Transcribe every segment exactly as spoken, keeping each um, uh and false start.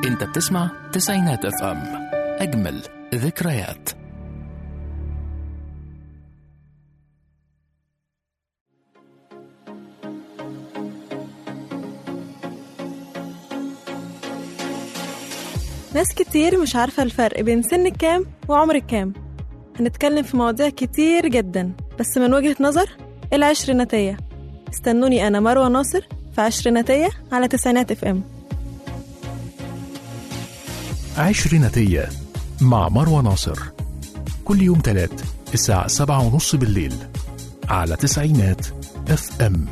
انت بتسمع تسعينات اف ام، اجمل ذكريات. ناس كتير مش عارفة الفرق بين سن كام وعمر كام. هنتكلم في مواضيع كتير جدا، بس من وجهة نظر العشريناتية. استنوني أنا مروة ناصر في عشريناتية على تسعينات اف ام. عشريناتية مع مروة ناصر، كل يوم تلات الساعة سبعة ونص بالليل على تسعينات اف ام.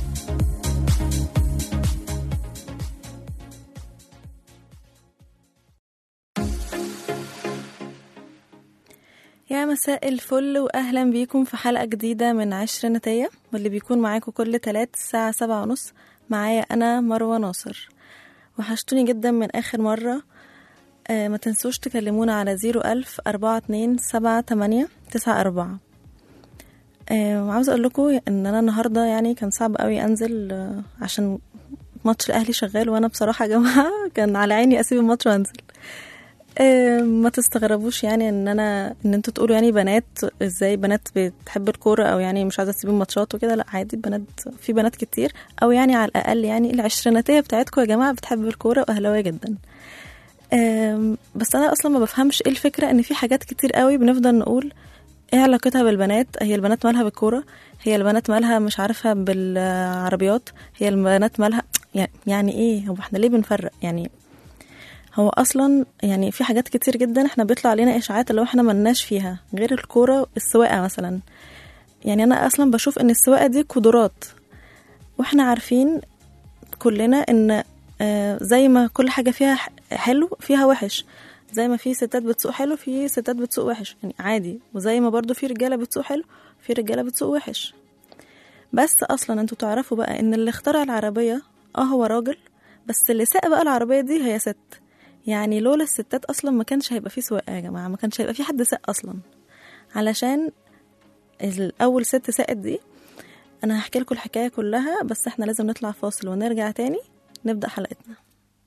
يا مساء الفل وأهلا بيكم في حلقة جديدة من عشريناتية، واللي بيكون معاكم كل تلات الساعة سبعة ونص. معايا أنا مروة ناصر. وحشتوني جدا من آخر مرة. آه ما تنسوش تكلمونا على زيرو ألف أربعة اتنين سبعة تمانية تسعة أربعة. آه وعاوز أقول لكم إن أنا النهاردة يعني كان صعب قوي أنزل، آه عشان ماتش الأهلي شغال، وأنا بصراحة يا جماعة كان على عيني أسيب الماتش وأنزل. آه ما تستغربوش يعني ان انا ان انتوا تقولوا يعني بنات ازاي بنات بتحب الكوره او يعني مش عايزه تسيب الماتشات وكده. لا عادي، بنات في بنات كتير، او يعني على الاقل يعني العشريناتيه بتاعتكم يا جماعه بتحب الكوره واهلاويه جدا. آه بس انا اصلا ما بفهمش ايه الفكره ان في حاجات كتير قوي بنفضل نقول ايه علاقتها بالبنات. هي البنات مالها بالكوره؟ هي البنات مالها مش عارفه بالعربيات؟ هي البنات مالها يعني ايه؟ هو احنا ليه بنفرق يعني؟ هو اصلا يعني في حاجات كتير جدا احنا بيطلع علينا اشاعات اللي احنا ملناش فيها غير الكوره. السواقه مثلا، يعني انا اصلا بشوف ان السواقه دي قدرات، واحنا عارفين كلنا ان آه زي ما كل حاجه فيها حلو فيها وحش. زي ما في ستات بتسوق حلو في ستات بتسوق وحش، يعني عادي. وزي ما برضو في رجاله بتسوق حلو في رجاله بتسوق وحش. بس اصلا انتوا تعرفوا بقى ان اللي اخترع العربيه اه هو راجل، بس اللي ساق بقى العربيه دي هي ست. يعني لولا الستات اصلا ما كانش هيبقى فيه سواقه يا جماعه، ما كانش هيبقى فيه حد ساق اصلا. علشان الاول ست ساقت دي. انا هحكي لكم الحكايه كلها، بس احنا لازم نطلع فاصل ونرجع تاني نبدا حلقتنا.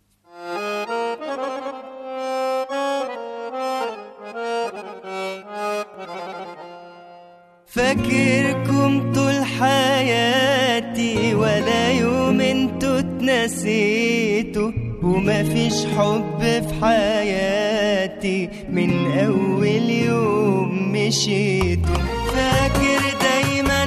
فاكركم طول حياتي ولا يوم انتوا اتنسيتوا، وما فيش حب في حياتي من اول يوم مشيتوا. فاكر دايما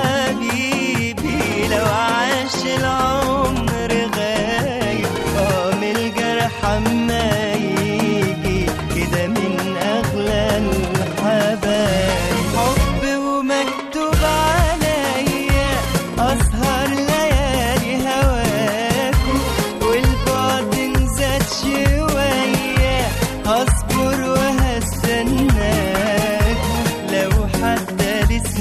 حبيبي لو عاش العمر غايب، اه من الجرح اما يجي كده من اغلى الحبايب. حب ومكتوب عليا اسهر ليالي هواكو، والبعد نزاد شوية هصبر وهستناكو، لو حتى لسه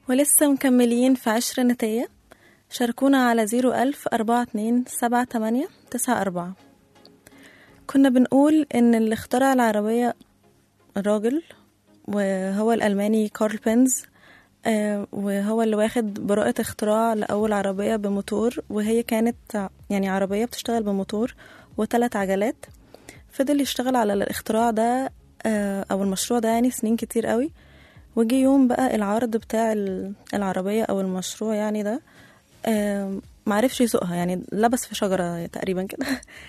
ولسه مكملين في عشريناتية. شاركونا على زيرو ألف أربعة اتنين سبعة تمانية تسعة أربعة. كنا بنقول إن اللي اخترع العربية راجل، وهو الألماني كارل بينز، آه وهو اللي واخد براءة اختراع لأول عربية بموتور، وهي كانت يعني عربية بتشتغل بموتور وثلاث عجلات. فضل يشتغل على الاختراع ده آه أو المشروع ده يعني سنين كتير قوي. وجي يوم بقى العرض بتاع العربية أو المشروع يعني ده آه معرفش يسوقها، يعني لبس في شجرة تقريبا كده.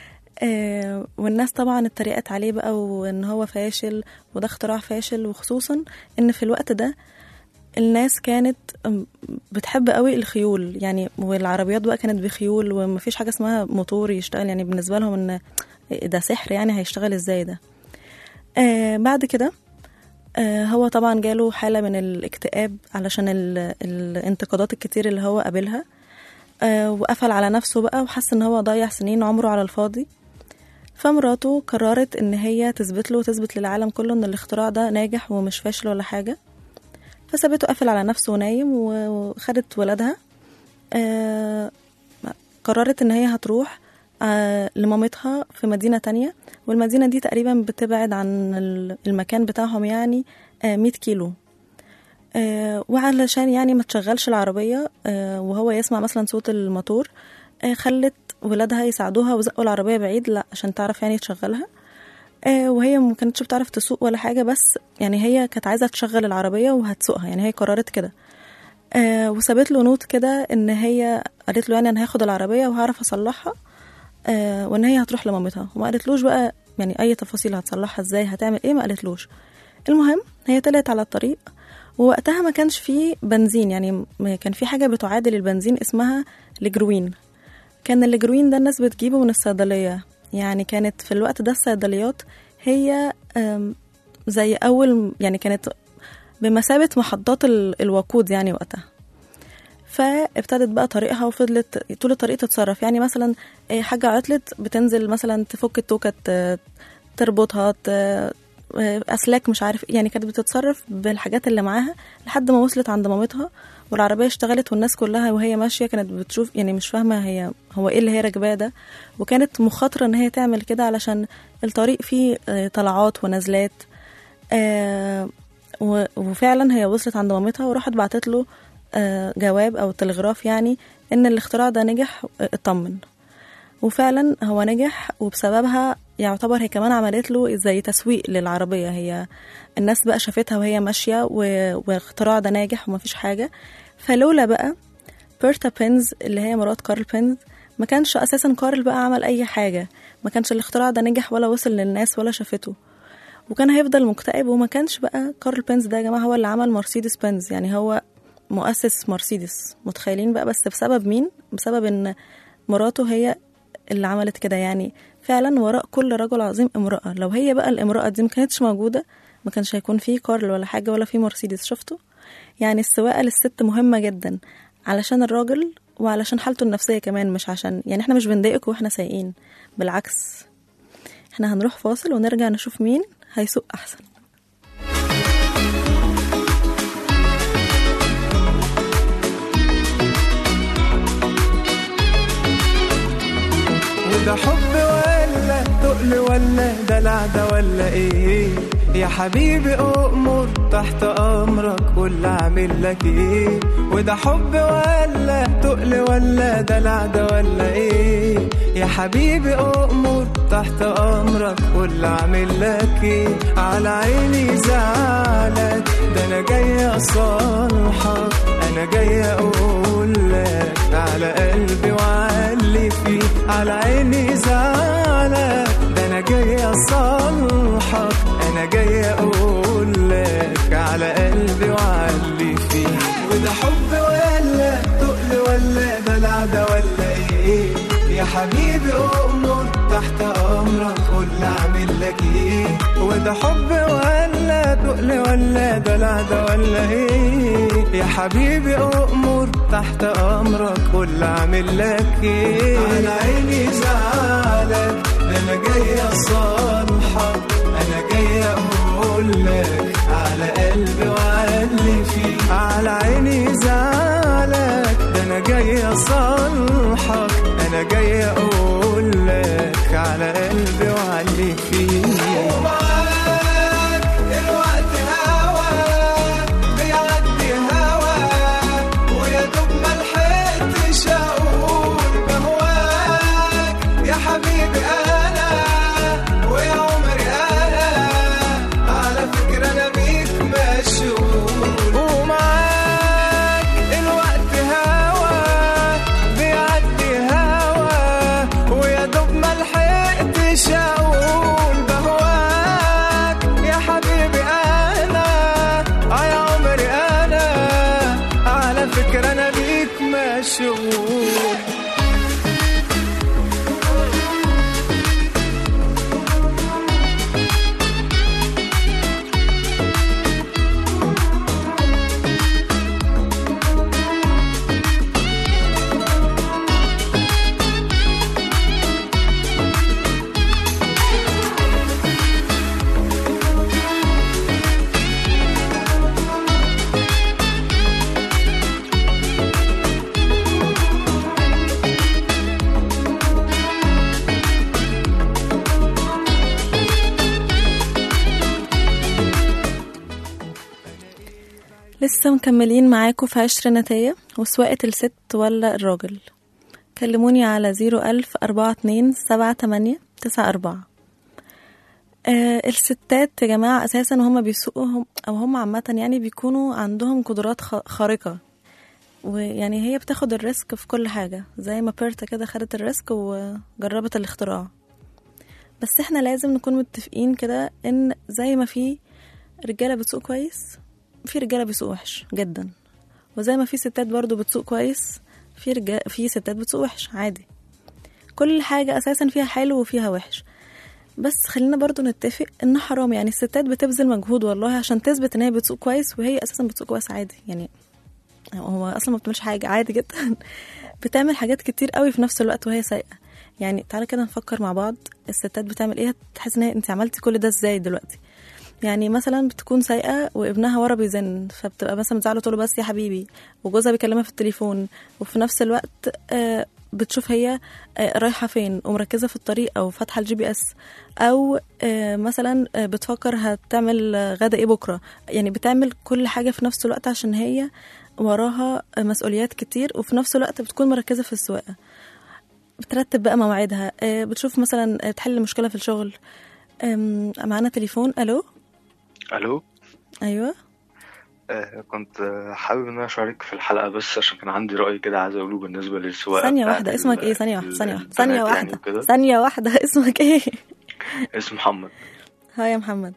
آه والناس طبعا اتريقت عليه بقى وان هو فاشل وده اختراع فاشل، وخصوصا ان في الوقت ده الناس كانت بتحب قوي الخيول يعني، والعربيات بقى كانت بخيول ومفيش حاجة اسمها موتور يشتغل، يعني بالنسبة لهم ان ده سحر، يعني هيشتغل ازاي ده. آه بعد كده آه هو طبعا جاله حالة من الاكتئاب علشان ال... الانتقادات الكتير اللي هو قابلها، آه وقفل على نفسه بقى وحس ان هو ضيع سنين عمره على الفاضي. فمراته قررت ان هي تثبت له وتثبت للعالم كله ان الاختراع ده ناجح ومش فاشل ولا حاجة. فسابته قفل على نفسه ونايم، وخدت ولدها. آه قررت ان هي هتروح آه لمامتها في مدينة تانية، والمدينة دي تقريبا بتبعد عن المكان بتاعهم يعني آه مية كيلو. آه وعلشان يعني ما تشغلش العربية آه وهو يسمع مثلا صوت الموتور، آه خلت ولادها يساعدوها وزقوا العربية بعيد لا عشان تعرف يعني تشغلها. آه وهي ما كانتش بتعرف تسوق ولا حاجة، بس يعني هي كانت عايزة تشغل العربية وهتسوقها، يعني هي قررت كده. آه وسابت له نوت كده ان هي قالت له يعني انا هاخد العربية وهعرف اصلحها، آه وان هي هتروح لمامتها، وما قالتلوش بقى يعني اي تفاصيل هتصلحها ازاي هتعمل ايه، ما قالتلوش. المهم هي طلعت على الطريق، ووقتها ما كانش فيه بنزين، يعني كان في حاجة بتعادل البنزين اسمها الجروين. كان الجروين ده الناس بتجيبه من الصيدلية، يعني كانت في الوقت ده الصيدليات هي زي أول يعني كانت بمثابة محطات الوقود يعني وقتها. فابتدت بقى طريقها وفضلت طول الطريق تتصرف، يعني مثلا حاجة عطلت بتنزل مثلا تفك التوكة تربطها أسلاك مش عارف، يعني كانت بتتصرف بالحاجات اللي معاها لحد ما وصلت عند مامتها والعربية اشتغلت، والناس كلها وهي ماشية كانت بتشوف يعني مش فاهمة هي هو ايه اللي هي راكباه ده. وكانت مخاطرة ان هي تعمل كده علشان الطريق فيه طلعات ونزلات. آه وفعلا هي وصلت عند مامتها وراحت بعتت له آه جواب او تلغراف يعني ان الاختراع ده نجح، اطمن. وفعلا هو نجح، وبسببها يعتبر هي كمان عملت له زي تسويق للعربية، هي الناس بقى شافتها وهي ماشية واختراع ده ناجح ومفيش حاجة. فلولا بقى بيرتا بينز اللي هي مرات كارل بينز، ما كانش أساسا كارل بقى عمل أي حاجة، ما كانش الاختراع ده نجح ولا وصل للناس ولا شافته، وكان هيفضل مكتئب. وما كانش بقى كارل بينز ده يا جماعة هو اللي عمل مرسيدس بينز، يعني هو مؤسس مرسيدس، متخيلين بقى؟ بس بسبب مين؟ بسبب ان مراته هي اللي عملت كده. يعني فعلا وراء كل رجل عظيم امرأة، لو هي بقى الامرأة دي ما كانتش موجودة ما كانش هيكون فيه كارل ولا حاجة ولا فيه مرسيدس. شفتوا؟ يعني السواقة للست مهمة جدا علشان الراجل وعلشان حالته النفسية كمان، مش عشان يعني احنا مش بنضايقكم واحنا سايقين، بالعكس احنا هنروح فاصل ونرجع نشوف مين هيسوق احسن. ده حب ولا تقل ولا دلع ده ولا ايه؟ يا حبيبي أؤمر تحت أمرك قول أعمل لك إيه؟ وده حب ولا تقل ولا دلع ده ولا إيه؟ يا حبيبي أؤمر تحت أمرك قول أعمل لك إيه؟ على عيني زعلك ده أنا جاي أصالحك، أنا جاي أقول لك على قلبي وعلي فيه. على عيني زعلك ده أنا جاي أصالحك، أنا جاي أقول لك على قلبي وعلي فيه. وده حب ولا تقل ولا دلع ده ولا إيه؟ يا حبيبي أؤمر تحت أمرك قول أعمل لك إيه؟ وده حب ولا تقل ولا دلع ده ولا إيه؟ يا حبيبي أؤمر تحت أمرك قول أعمل لك إيه؟ على عيني زعلك ده أنا جاي أصالحك، أنا جاي أقول لك على على قلبي وعلي فيه، على عيني زعلك، ده انا جاي اصالحك، انا جاي اقول لك على قلبي وعلي فيه. ومعاك الوقت هوا بيعدي هوا، ويا دوب ملحقتش اقول بهواك يا حبيبي انا ويا عمري انا، على فكرة انا بيك مشغول. ومعاك الوقت هوا بيعدي هوا، ويا دوب ملحقتش اقول بهواك يا حبيبي انا يا عمري انا، على فكرة انا بيك مشغول. لسه مكملين معاكم في عشريناتية وسواقة الست ولا الراجل. كلموني على زيرو ألف أربعة اتنين سبعة تمانية تسعة أربعة. آه الستات يا جماعة أساسا وهم بيسوقوا هم أو هم عامة يعني بيكونوا عندهم قدرات خارقة، ويعني هي بتاخد الريسك في كل حاجة، زي ما بيرتا كده خدت الريسك وجربت الاختراع. بس احنا لازم نكون متفقين كده ان زي ما في رجالة بتسوق كويس في رجالة بيسوق وحش جدا، وزي ما في ستات برضو بتسوق كويس في رجال في ستات بتسوق وحش عادي. كل حاجة أساسا فيها حلو وفيها وحش، بس خلينا برضو نتفق ان حرام يعني الستات بتبذل مجهود والله عشان تثبت ان هي بتسوق كويس، وهي أساسا بتسوق كويس عادي، يعني هو أصلا ما بتعملش حاجة عادي جدا بتعمل حاجات كتير قوي في نفس الوقت وهي سايقة. يعني تعالى كده نفكر مع بعض، الستات بتعمل ايه؟ تحس ان هي انت عملتي كل ده ازاي دلوقتي؟ يعني مثلا بتكون سايقه وابنها ورا بيزن، فبتبقى مثلا بتزعله تقول له بس يا حبيبي، وجوزها بيكلمها في التليفون، وفي نفس الوقت آه بتشوف هي آه رايحه فين ومركزه في الطريق او فاتحه الجي بي اس، او آه مثلا آه بتفكر هتعمل غدا ايه بكره. يعني بتعمل كل حاجه في نفس الوقت عشان هي وراها مسؤوليات كتير، وفي نفس الوقت بتكون مركزه في السواقه. بترتب بقى مواعيدها، آه بتشوف مثلا تحل مشكله في الشغل. معانا تليفون. الو الو ايوه. آه كنت آه، حابب ان انا اشارك في الحلقه، بس عشان كان عندي راي كده عايز اقوله بالنسبه للسواقه. ثانيه واحده، اسمك ايه؟ ثانيه واحده ثانيه واحده ثانيه واحده يعني ثانيه واحده اسمك ايه؟ اسم محمد. هاي يا محمد.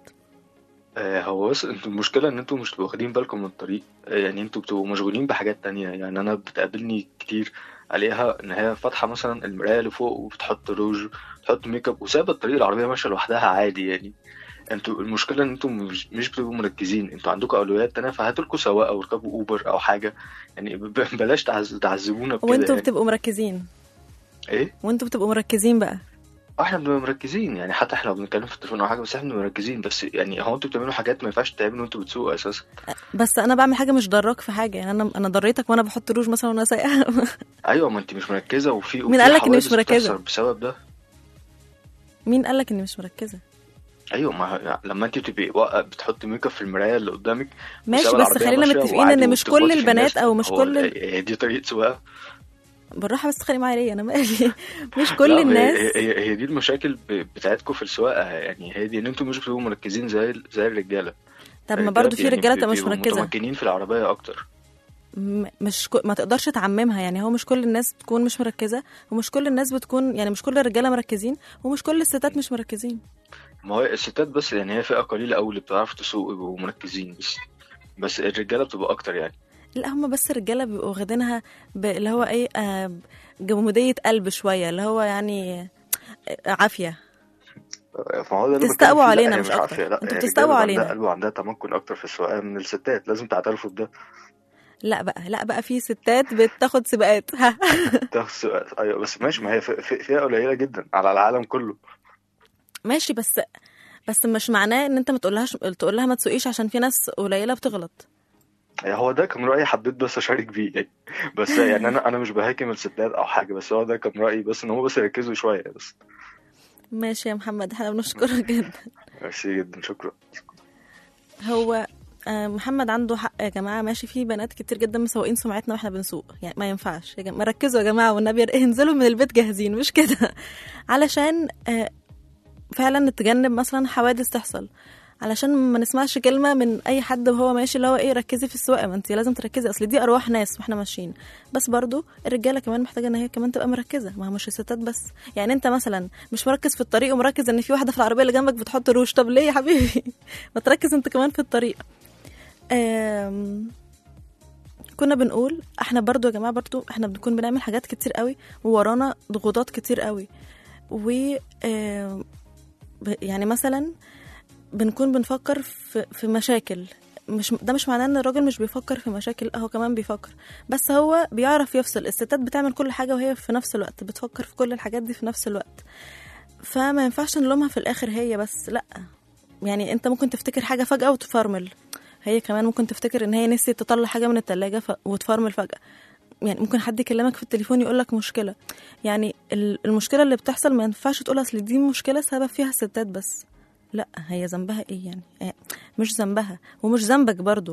آه هو بس انتوا المشكله ان انتوا مش واخدين بالكم من الطريق، آه يعني انتوا بتبقوا مشغولين بحاجات تانية. يعني انا بتقابلني كتير عليها ان هي فاتحه مثلا المرايه اللي فوق وبتحط روج بتحط ميك اب وسابه الطريق، العربيه ماشيه لوحدها عادي. يعني انتوا المشكله ان انتوا مش, مش بتبقوا مركزين، انتوا عندكم اولويات تانية، فهاتوا لكم سواق او اركبوا اوبر او حاجه. يعني بلاش تعز... تعذبونا بكده. وانتوا يعني. بتبقوا مركزين ايه؟ وانتوا بتبقوا مركزين بقى. احنا بنبقى مركزين، يعني حتى احنا لو بنتكلم في التليفون او حاجه بس احنا مركزين. بس يعني هو انتوا بتعملوا حاجات ما ينفعش تعملوا وانتوا بتسوقوا اساسا. بس انا بعمل حاجه مش ضراك في حاجه، يعني انا انا ضريتك وانا بحط روج مثلا وانا سايقه ايوه ما انت مش مركزه، وفي مين قال لك اني مش مركزه بسبب ده؟ مين قال لك اني مش مركزه؟ ايوه ما لما انت بتبقي واقفه بتحطي ميك اب في المرايه اللي قدامك ماشي، بس خلينا متفقين ان مش كل البنات او مش كل ال... دي طريقه سواقه. بالراحه بس تخلي معايا ليه؟ انا مالي مش كل الناس. هي, هي دي المشاكل بتاعتكم في السواقه، يعني هي دي ان انتوا مش بتبقوا مركزين زي زي الرجاله. طب ما برضو في رجاله مش مركزه، متمكنين في العربيه اكتر. مش ك... ما تقدرش تعممها، يعني هو مش كل الناس تكون مش مركزه، ومش كل الناس بتكون، يعني مش كل الرجاله مركزين، ومش كل الستات مش مركزين. ما هو الستات بس، يعني هي فئه قليله قوي اللي بتعرف تسوق ومركزين، بس بس الرجاله بتبقى اكتر يعني. لا هم بس الرجاله بيبقوا واخدينها ب... اللي هو ايه آه جموديه قلب شويه، اللي هو يعني عافيه. تستقوا علينا مش اكتر. انتوا بتستقوا علينا. عندها قلب وعندها تمكن اكتر في السواقه من الستات، لازم تعترفوا بده. لا بقى لا بقى في ستات بتاخد سباقات بتاخد سباقات ايوه، بس ماشي، ما هي فئه قليله جدا على العالم كله. ماشي، بس بس مش معناه ان انت ما تقولهاش تقول لها ما تسوقيش، عشان في ناس قليله بتغلط. هو ده كان رأيي، حبيت بس اشارك بيه يعني. بس يعني انا انا مش بهاكم الستات او حاجه، بس هو ده كان رأيي، بس ان هم بس يركزوا شويه بس. ماشي يا محمد، احنا بنشكرك جدا. ميرسي جدا، شكرا. هو آه، محمد عنده حق يا جماعه. ماشي، في بنات كتير جدا مسوقين سمعتنا واحنا بنسوق، يعني ما ينفعش يا جماعه. ركزوا يا جماعه والنبي، انزلوا من البيت جاهزين، مش كده؟ علشان آه، فعلا نتجنب مثلا حوادث تحصل، علشان ما نسمعش كلمه من اي حد وهو ماشي اللي هو ايه ركزي في السواقه. ما انت لازم تركزي، اصل دي ارواح ناس واحنا ماشيين. بس برضو الرجاله كمان محتاجه ان هي كمان تبقى مركزه، ما هو مش الستات بس. يعني انت مثلا مش مركز في الطريق ومركز ان في واحده في العربيه اللي جنبك بتحط روج، طب ليه يا حبيبي؟ ما تركز انت كمان في الطريق. آم... كنا بنقول احنا برضو يا جماعه، برضو احنا بنكون بنعمل حاجات كتير قوي وورانا ضغوطات كتير قوي، و آم... يعني مثلا بنكون بنفكر في, في مشاكل. مش ده مش معناه ان الراجل مش بيفكر في مشاكل، هو كمان بيفكر، بس هو بيعرف يفصل. الستات بتعمل كل حاجة وهي في نفس الوقت بتفكر في كل الحاجات دي في نفس الوقت، فما ينفعش نلومها في الآخر هي بس. لا، يعني انت ممكن تفتكر حاجة فجأة وتفرمل، هي كمان ممكن تفتكر ان هي نسيت تطلع حاجة من التلاجة ف... وتفرمل فجأة. يعني ممكن حد يكلمك في التليفون يقولك مشكلة، يعني المشكلة اللي بتحصل ما ينفعش تقول اصل دي مشكلة سبب فيها الستات بس. لا، هي ذنبها ايه يعني؟ مش ذنبها ومش ذنبك برضو.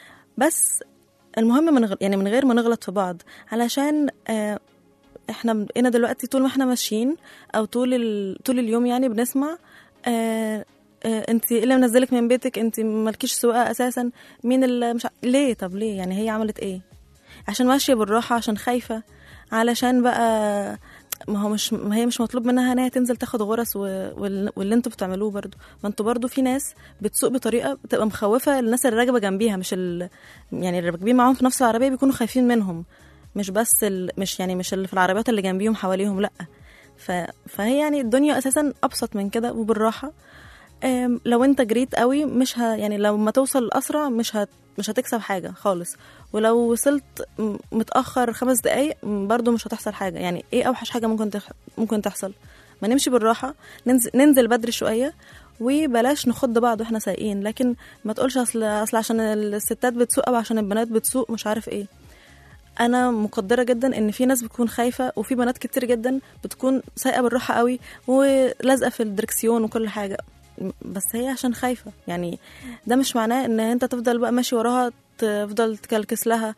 بس المهم من غ... يعني من غير ما نغلط في بعض، علشان آه احنا بقينا دلوقتي طول ما احنا ماشيين او طول ال... طول اليوم يعني بنسمع آه آه انت ايه اللي منزلك من بيتك، انت مالكيش سواقه اساسا، مين اللي مش ع... ليه؟ طب ليه يعني؟ هي عملت ايه؟ عشان ماشيه بالراحه، عشان خايفه، علشان بقى ما هو مش ما هي مش مطلوب منها ان هي تنزل تاخد غرس و... واللي انتوا بتعملوه برضو. ما انتوا برضو في ناس بتسوق بطريقه بتبقى مخوفه الناس اللي راكبه جنبيها، مش ال... يعني اللي راكبين معاهم في نفس العربيه بيكونوا خايفين منهم، مش بس ال... مش يعني مش اللي في العربيات اللي جنبيهم حواليهم، لا. ف... فهي يعني الدنيا اساسا ابسط من كده وبالراحه. أم... لو انت جريت قوي مش ه... يعني لو ما توصل اسرع مش هت... مش هتكسب حاجه خالص، ولو وصلت متأخر خمس دقايق برضو مش هتحصل حاجة. يعني ايه اوحش حاجة ممكن تخ... ممكن تحصل؟ ما نمشي بالراحة، ننزل, ننزل بدري شوية، وبلاش نخض بعض واحنا سايقين. لكن ما تقولش اصل اصل عشان الستات بتسوق او عشان البنات بتسوق مش عارف ايه. انا مقدرة جدا ان في ناس بتكون خايفة، وفي بنات كتير جدا بتكون سايقة بالراحة قوي ولازقة في الدركسيون وكل حاجة، بس هي عشان خايفة. يعني ده مش معناه ان انت تفضل بقى ماشي وراها تفضل تكلكس لها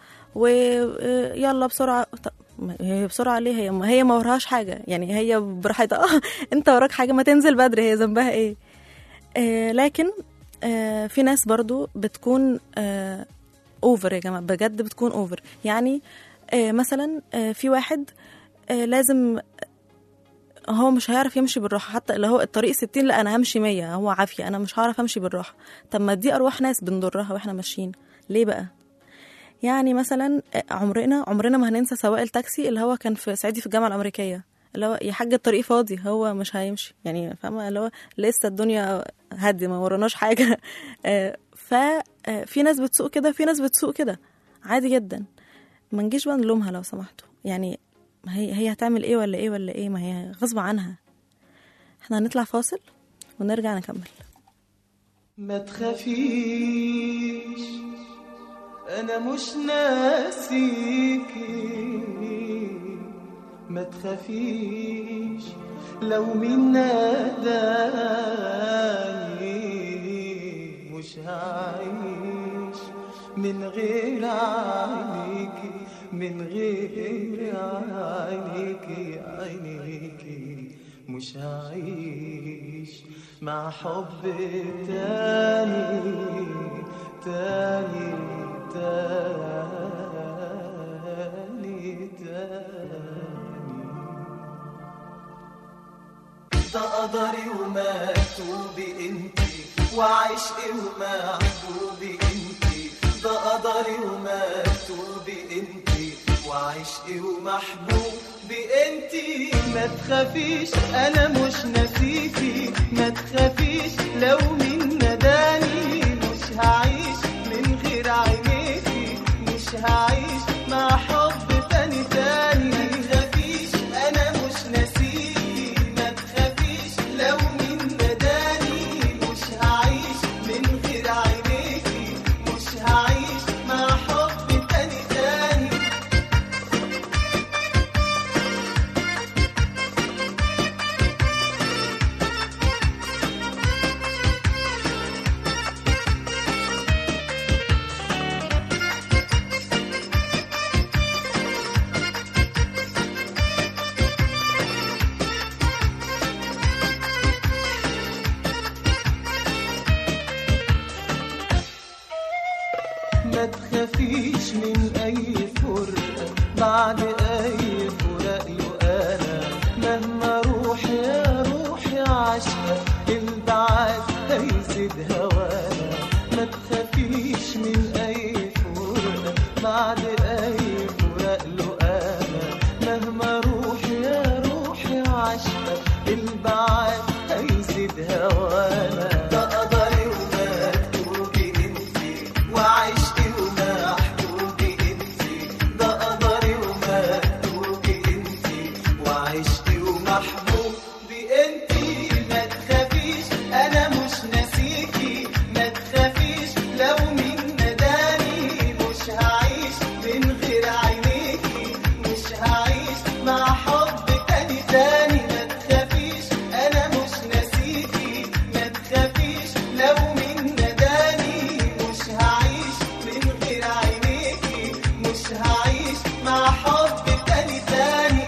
ويلا بسرعة. هي بسرعة ليه؟ هي هي ما وراهاش حاجة، يعني هي براحتها. انت وراك حاجة ما تنزل بدري، هي ذنبها ايه؟ آه لكن آه في ناس برضو بتكون آه اوفر يا جماعة، بجد بتكون اوفر. يعني آه مثلا آه في واحد آه لازم هو مش هيعرف يمشي بالراحة، حتى اللي هو الطريق ستين لا انا همشي مية، هو عافية انا مش هعرف امشي بالراحة. طب ما دي ارواح ناس بنضرها واحنا ماشيين ليه بقى؟ يعني مثلا عمرنا عمرنا ما هننسى سواق التاكسي اللي هو كان في صعيدي في الجامعة الأمريكية، اللي هو يا حاج الطريق فاضي، هو مش هيمشي يعني، فاهمة؟ اللي هو لسه الدنيا هادية ما وراناش حاجة. ففي ناس بتسوق كده، في ناس بتسوق كده عادي جدا. ما نجيش بقى نلومها لو سمحتوا، يعني هي هي هتعمل ايه ولا ايه ولا ايه؟ ما هي غصب عنها. احنا هنطلع فاصل ونرجع نكمل. ما تخافيش أنا مش ناسيكي، ما تخافيش لو مين ناداني، مش هعيش من غير عينيكي، من غير عينيكي عينيكي، مش هعيش مع حب تاني تاني تاني تاني. ده قدري ومكتوبي انتي، وعشقي ومحبوبي انتي، ده قدري ومكتوبي انتي، وعشقي ومحبوبي انتي. ما تخافيش انا مش ناسيكي، ما تخافيش لو مين نداني، مش هعيش من غير عينيكي، مش هعيش مع حب تاني تاني. ما تخافيش انا مش ناسيكي، ما تخافيش لو مين نداني، بعد أي فراق له أنا مهما روح يا روحي عشقك البعاد هيزيد هوانا ما تخافيش من أي فرقة بعد أي فراق له أنا مهما روح يا روحي عشقك البعاد هيزيد هوانا ده قدري ومكتوبي انتي وعشتي ومحبوبي انتي ده قدري ومكتوبي انتي وعشتي ومحبوبي انتي ما تخافيش انا مش ناسيكي ما تخافيش لو مين نداني مش هعيش من غير عينيكي مش هعيش مع حب تاني تاني ما تخافيش انا مش ناسيكي ما تخافيش لو مين نداني مش هعيش من غير عينيكي مش هعيش مع حب تاني تاني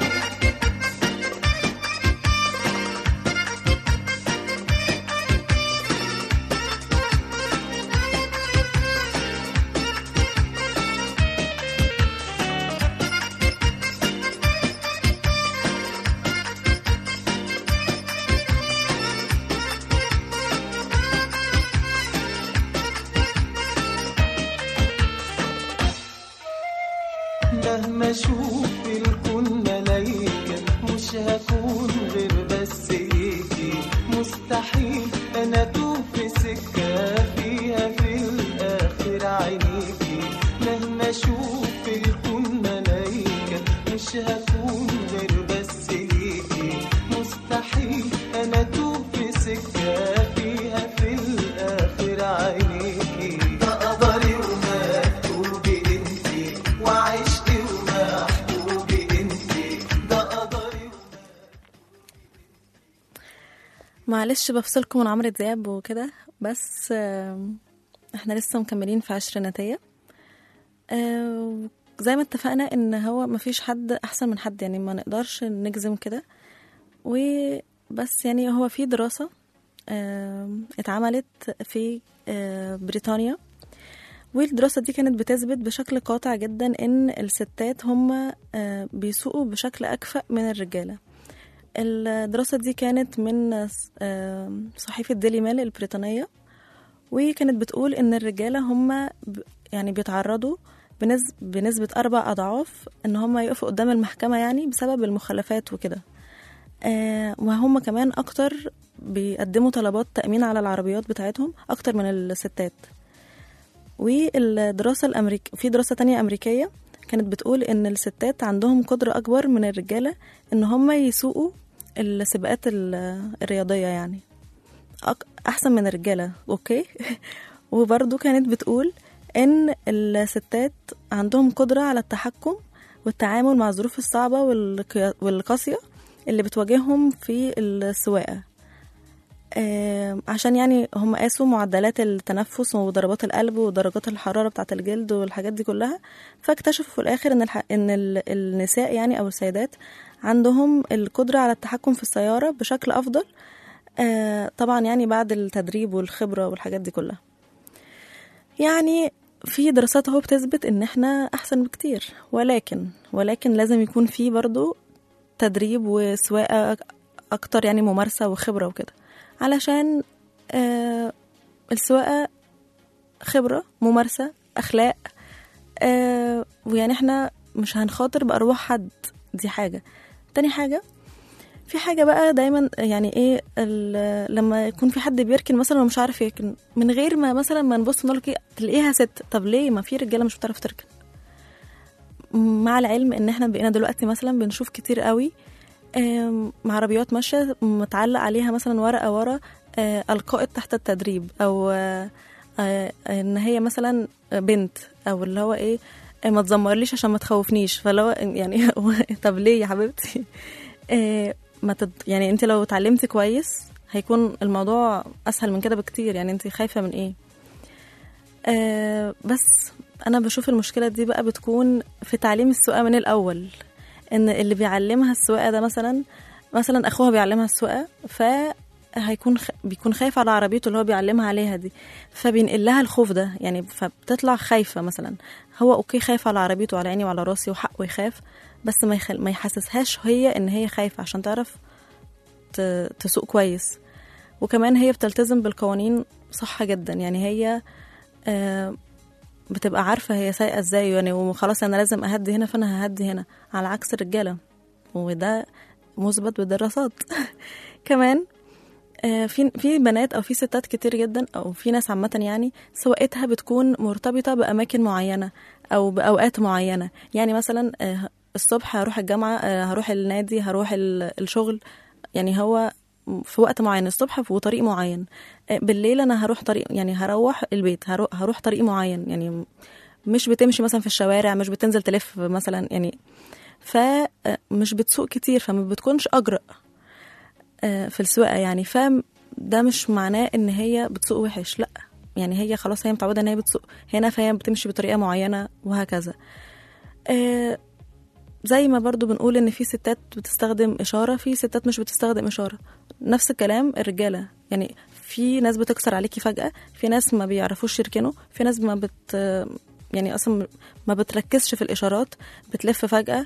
مهما اشوف الكون ملايكة مش هكون غير بس ليكي مستحيل انا اتوه في سكة فيها في الاخر عينيكي مهما اشوف الكون ملايكة مش هكون غير بس ليكي مستحيل انا اتوه في سكة فيها في الاخر عينيكي ده قدري ومكتوبي انتي وعشتي ومحبوبي انتي ده قدري. معلش بفصلكم من عمرو دياب وكده، بس آه، احنا لسه مكملين في عشريناتية. آه، زي ما اتفقنا ان هو مفيش حد احسن من حد، يعني ما نقدرش نجزم كده. وبس يعني هو في دراسة آه، اتعملت في آه، بريطانيا، والدراسة دي كانت بتثبت بشكل قاطع جدا ان الستات هم آه، بيسوقوا بشكل اكفأ من الرجالة. الدراسة دي كانت من آه، صحيفة ديلي ميل البريطانية، وكانت بتقول ان الرجالة هم ب- يعني بيتعرضوا بنسب بنسبة أربع أضعاف إن هم يقفوا قدام المحكمة، يعني بسبب المخالفات وكده. آه وهم كمان أكتر بيقدموا طلبات تأمين على العربيات بتاعتهم أكتر من الستات. والدراسة الأمريك في دراسة تانية أمريكية كانت بتقول إن الستات عندهم قدرة أكبر من الرجالة إن هم يسوقوا السباقات ال- الرياضية، يعني أك- أحسن من الرجالة. أوكي. وبرضو كانت بتقول إن الستات عندهم قدرة على التحكم والتعامل مع الظروف الصعبة والقيا- والقاسية اللي بتواجههم في السواقة. آه، عشان يعني هم قاسوا معدلات التنفس وضربات القلب ودرجات الحرارة بتاعة الجلد والحاجات دي كلها، فاكتشفوا في الآخر إن, الح... إن ال... النساء يعني أو السيدات عندهم القدرة على التحكم في السيارة بشكل أفضل. آه، طبعا يعني بعد التدريب والخبرة والحاجات دي كلها. يعني في دراسات اهو بتثبت ان احنا احسن بكتير، ولكن ولكن لازم يكون في برضو تدريب وسواقة اكتر، يعني ممارسة وخبرة وكده، علشان آه السواقة خبرة، ممارسة، اخلاق. آه ويعني احنا مش هنخاطر بأرواح حد، دي حاجة. تاني حاجة، في حاجة بقى دايما يعني ايه ال- لما يكون في حد بيركن مثلا ومش عارف يركن، من غير ما مثلا ما نبص نقول لك تلاقيها ست، طب ليه؟ ما في رجالة مش بتعرف تركن. مع العلم ان احنا بقينا دلوقتي مثلا بنشوف كتير قوي آم، مع عربيات ماشية متعلق عليها مثلا ورقة ورا آه، القائد تحت التدريب، او آه، آه، ان هي مثلا بنت، او اللي هو ايه آه، ما تزمرليش عشان ما تخوفنيش. فلو يعني طب ليه يا حبيبتي؟ آه، ما تد... يعني انت لو اتعلمتي كويس هيكون الموضوع اسهل من كده بكتير. يعني انت خايفة من ايه؟ آه بس انا بشوف المشكلة دي بقى بتكون في تعليم السواقة من الاول، ان اللي بيعلمها السواقة ده مثلا مثلا اخوها بيعلمها السواقة، ف هيكون خ... بيكون خايف على عربيته اللي هو بيعلمها عليها دي، فبينقل لها الخوف ده يعني، فبتطلع خايفة مثلا. هو اوكي خايف على عربيته وعلى عيني وعلى راسي وحقه يخاف، بس ما, يخل... ما يحسسهاش هي ان هي خايفة عشان تعرف ت... تسوق كويس. وكمان هي بتلتزم بالقوانين صح جدا، يعني هي آه بتبقى عارفة هي سايقة ازاي يعني، وخلاص انا لازم اهدي هنا فانا ههدي هنا، على عكس الرجالة، وده مثبت بالدراسات. كمان آه في في بنات او في ستات كتير جدا او في ناس عامة يعني سواقتها بتكون مرتبطة باماكن معينة او باوقات معينة. يعني مثلا آه الصبح هروح الجامعة، آه هروح النادي، هروح الشغل، يعني هو في وقت معين الصبح وطريق معين. بالليل انا هروح طريق، يعني هروح البيت هروح, هروح طريق معين، يعني مش بتمشي مثلا في الشوارع، مش بتنزل تلف مثلا يعني، فمش بتسوق كتير، فما بتكونش اجرأ في السواقه يعني. فده مش معناه ان هي بتسوق وحش، لا، يعني هي خلاص هي متعوده ان هي بتسوق هنا، فهي بتمشي بطريقه معينه وهكذا. زي ما برضو بنقول ان في ستات بتستخدم اشاره، في ستات مش بتستخدم اشاره. نفس الكلام الرجاله، يعني في ناس بتكسر عليكي فجاه، في ناس ما بيعرفوش يركنوا، في ناس ما بت يعني اصلا ما بتركزش في الاشارات، بتلف فجاه.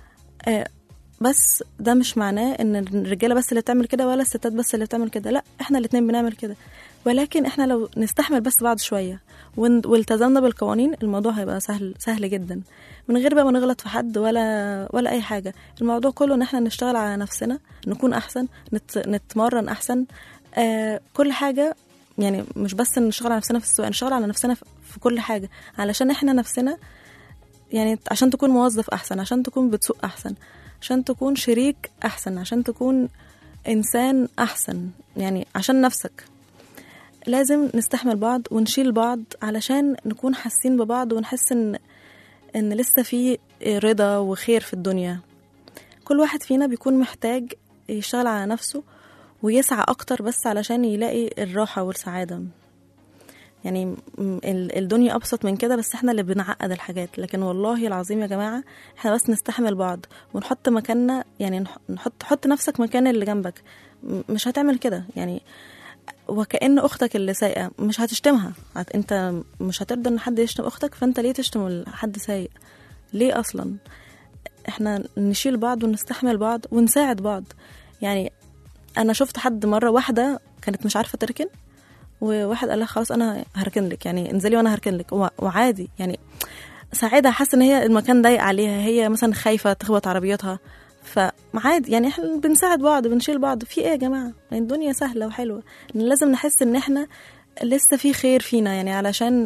بس ده مش معناه ان الرجاله بس اللي بتعمل كده ولا الستات بس اللي بتعمل كده، لا، احنا الاتنين بنعمل كده. ولكن احنا لو نستحمل بس بعد شويه والتزمنا بالقوانين، الموضوع هيبقى سهل سهل جدا، من غير بقى ما نغلط في حد ولا ولا اي حاجه. الموضوع كله ان احنا نشتغل على نفسنا، نكون احسن، نت نتمرن احسن، آه كل حاجه يعني، مش بس نشتغل على نفسنا في السواقه، نشتغل على نفسنا في كل حاجه، علشان احنا نفسنا يعني، عشان تكون موظف احسن، عشان تكون بتسوق احسن، عشان تكون شريك احسن، عشان تكون انسان احسن، يعني عشان نفسك. لازم نستحمل بعض ونشيل بعض علشان نكون حاسين ببعض، ونحس ان ان لسه في رضا وخير في الدنيا. كل واحد فينا بيكون محتاج يشتغل على نفسه ويسعى اكتر بس علشان يلاقي الراحة والسعادة. يعني الدنيا ابسط من كده، بس احنا اللي بنعقد الحاجات. لكن والله العظيم يا جماعة، احنا بس نستحمل بعض ونحط مكاننا، يعني نحط حط نفسك مكان اللي جنبك. مش هتعمل كده يعني، وكأن اختك اللي سايقه مش هتشتمها، انت مش هترضى ان حد يشتم اختك، فانت ليه تشتم حد سايق؟ ليه اصلا؟ احنا نشيل بعض ونستحمل بعض ونساعد بعض. يعني انا شفت حد مره، واحده كانت مش عارفه تركن، وواحد قال لها خلاص انا هركن لك، يعني انزلي وانا هركن لك، وعادي يعني ساعدها. حاسه ان هي المكان ضايق عليها، هي مثلا خايفه تخبط عربيتها، فعادي يعني احنا بنساعد بعض، بنشيل بعض. في ايه يا جماعه؟ يعني الدنيا سهله وحلوه، لازم نحس ان احنا لسه في خير فينا، يعني علشان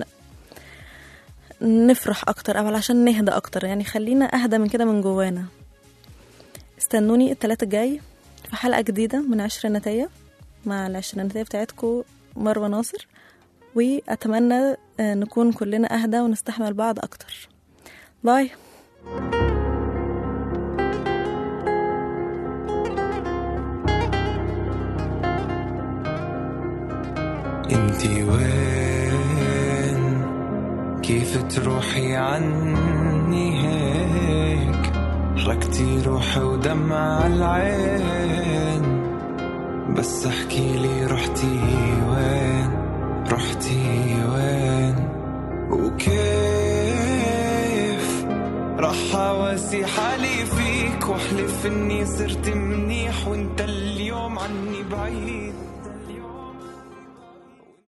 نفرح اكتر او علشان نهدى اكتر. يعني خلينا اهدى من كده من جوانا. استنوني الثلاث الجاي في حلقه جديده من عشريناتيه، مع العشريناتيه بتاعتكم مروه ناصر، واتمنى نكون كلنا اهدى ونستحمل بعض اكتر. باي. انتي وين؟ كيف تروحي عني هيك؟ حركتي روحي ودمع العين، بس احكيلي رحتي وين؟ رحتي وين؟ وكيف رح اواسي حالي فيك واحلف اني صرت منيح وانت اليوم عني بعيد؟